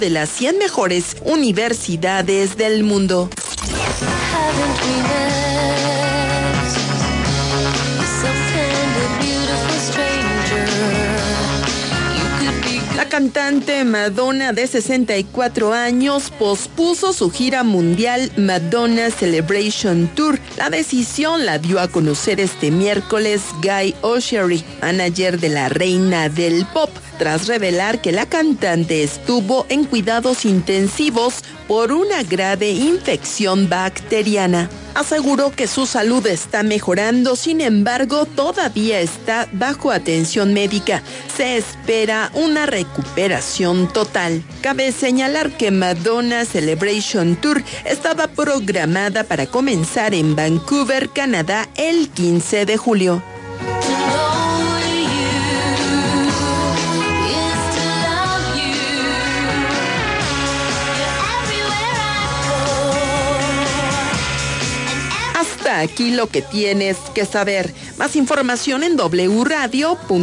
de las 100 mejores universidades del mundo. La cantante Madonna, de 64 años, pospuso su gira mundial Madonna Celebration Tour. La decisión la dio a conocer este miércoles Guy Oshiery, manager de la reina del pop, tras revelar que la cantante estuvo en cuidados intensivos por una grave infección bacteriana. Aseguró que su salud está mejorando, sin embargo, todavía está bajo atención médica. Se espera una recuperación total. Cabe señalar que Madonna Celebration Tour estaba programada para comenzar en Vancouver, Canadá, el 15 de julio. Hasta aquí lo que tienes que saber. Más información en wradio.com.